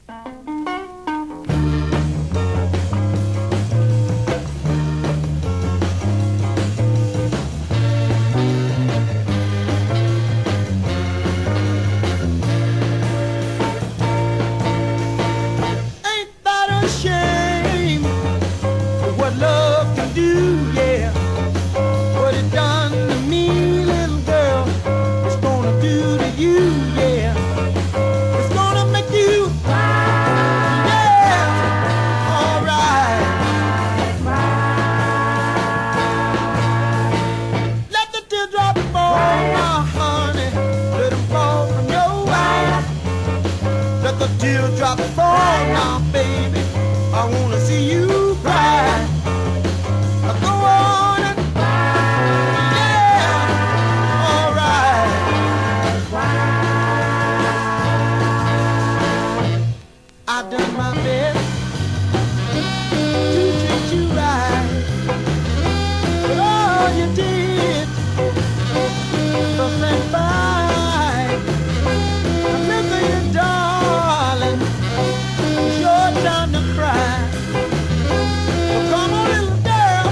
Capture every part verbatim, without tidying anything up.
Teardrop fall now, baby. I wanna see you cry. Go on and yeah, alright. I done my best to treat you right. Oh, you did. So stand by. Look at you, darling. It's your time to cry. So come on, little girl.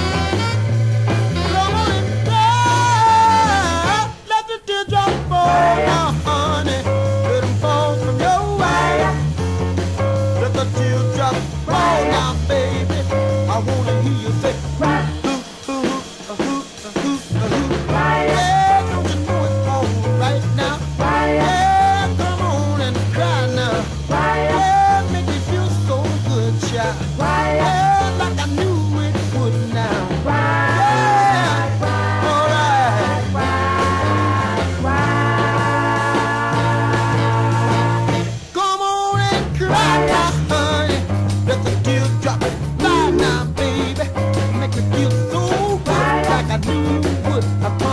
Come on and cry. Let the teardrop fall now, honey. Let them fall from your eyes. Let the teardrop fall now, baby. I wanna hear you say, cry. Ooh, ooh, ooh, ooh, ooh, ooh. Yeah, don't you know it's all right now? Yeah, come on and cry now. Yeah, make me feel so good, child. Yeah, like I knew it would now. Yeah, alright. Come on and cry now, honey. Let the teardrop fly now, baby. Make me feel so good, like I knew it would.